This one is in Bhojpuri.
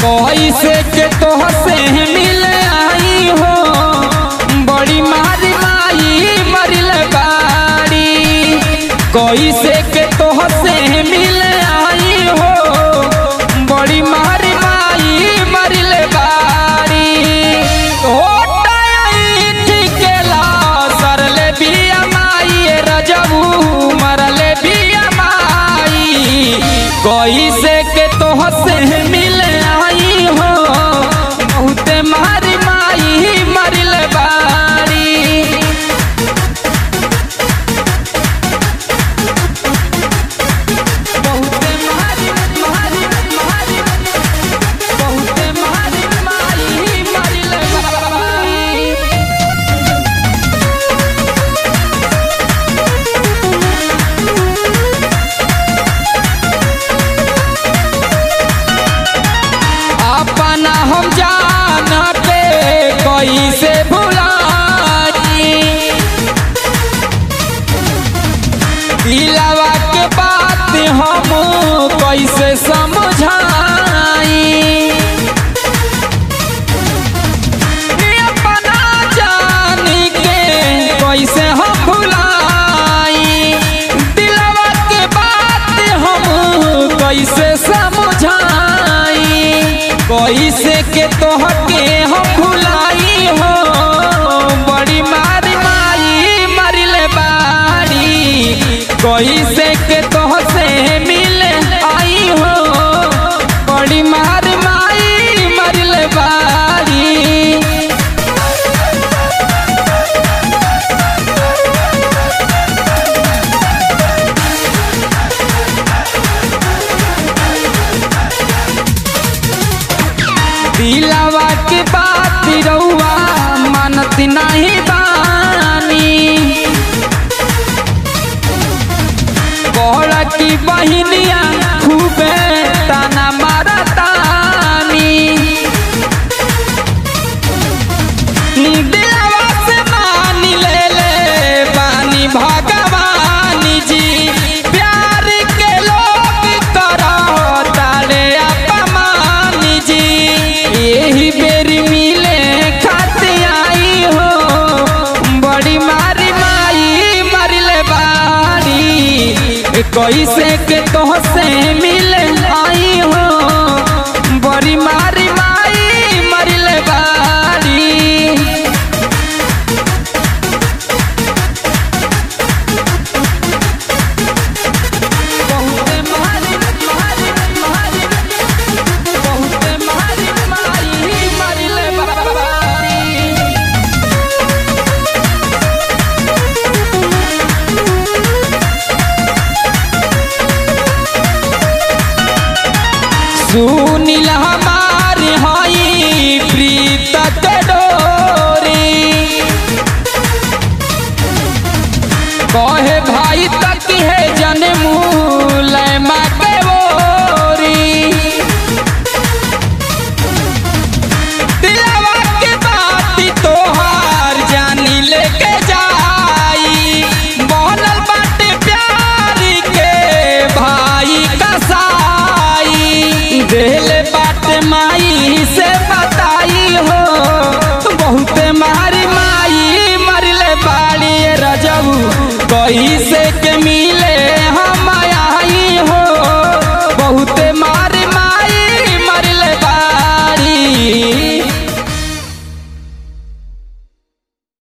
कैसे के तोहसे मिल आई हो बड़ी मारी माई मरिल बाड़ी। कैसे के तोहसे मिल आई हो बड़ी मारी माई मरिल बाड़ी। ठिकेला सरले बिया माई रजबू मरले बिया माई। कैसे के तोहसे मिल आई हो बहुते मारी माई मरिल बाड़ी। बहुते मारी मारी मारी बहुते मारी माई मरिल बाड़ी। अपना हम जान के कैसे भुलाई दिलवा के बात हम कैसे समझाई। अपना जान के कैसे हम भुलाई दिलवा के बात हम कैसे समझाई। कैसे के तोहके हम भुलाई हो बड़ी मारी माई मरिल बाड़ी। कैसे के तोहसे मिल आई हो बड़ी मारी माई मरिल बाड़ी। दिलवा के बात रउआ मानत नहीं बानी। बड़ा की बहिनिया खूबे ताना मारतानी। दिलवा से मान ले बानी भगवान जी। प्यार के लोग करो तारे अपमान जी। यही बेरी मिले खाते आई हो बड़ी मारी माई मरिल बाड़ी। कैसे के तोहसे मिल आई हो बड़ी मारी माई मरिल बाड़ी। बहुते मारी मारी मारी बहुते मारी माई मरिल बाड़ी। सुनील हमार हई प्रीत के डोरी। कहे भाई तक है जन्मू लैमा के ओरी। दिलवा के बात तोहार जानी लेके जाई। बनल बाटे प्यार के भाई कसाई। दिल बात माई से बताई हो बहुते मारी माई मरिल बाड़ी। रजबू कैसे के